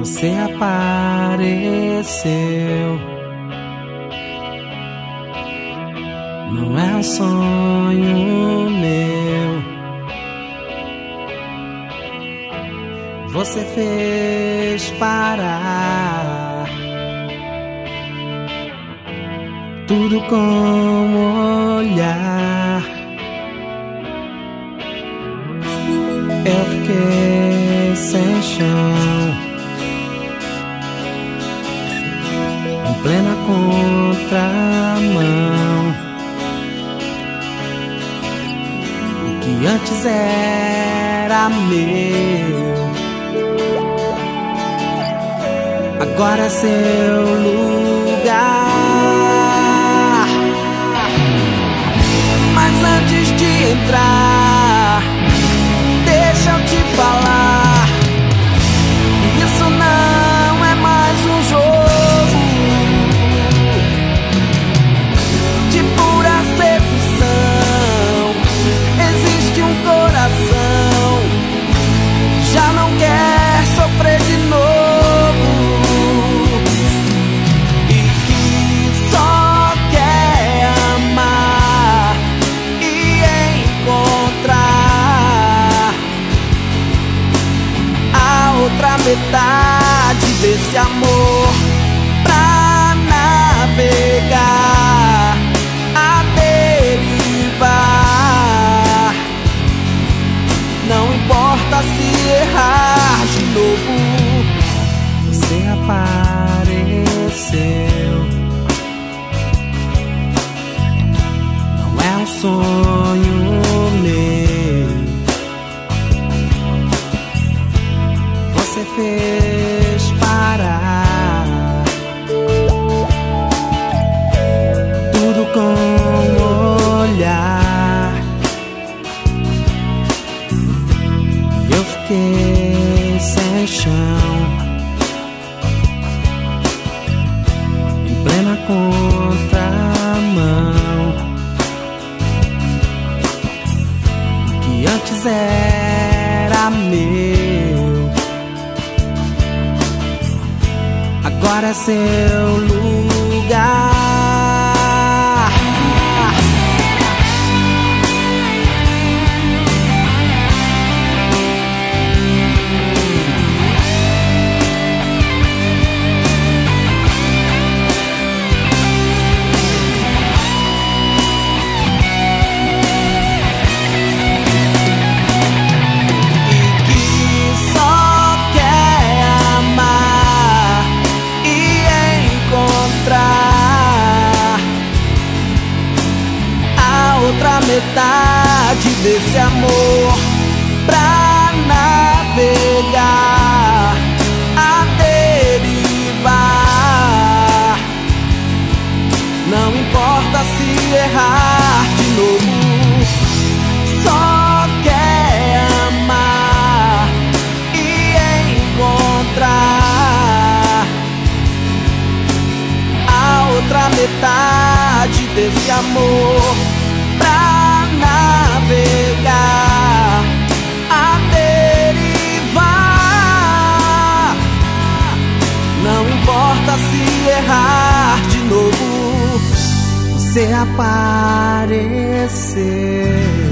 Você apareceu. Não é um sonho meu. Você fez parar tudo com um olhar. Eu fiquei sem chão, em plena contramão. O que antes era meu, agora é seu lugar. Mas antes de entrar, deixa eu te falar que isso não é mais um jogo de pura sedução. Existe um coração que já não quer sofrer de novo e que só quer amar e encontrar outra metade desse amor pra navegar a derivar. Não importa se errar de novo. Você apareceu. Não é um sonho meu. Você fez parar tudo com um olhar. E eu fiquei sem chão, em plena contramão. O que antes era meu, agora é seu lugar. Outra metade desse amor pra navegar a derivar. Não importa se errar de novo, só quer amar e encontrar a outra metade desse amor pra navegar a derivar. Não importa se errar de novo. Você apareceu.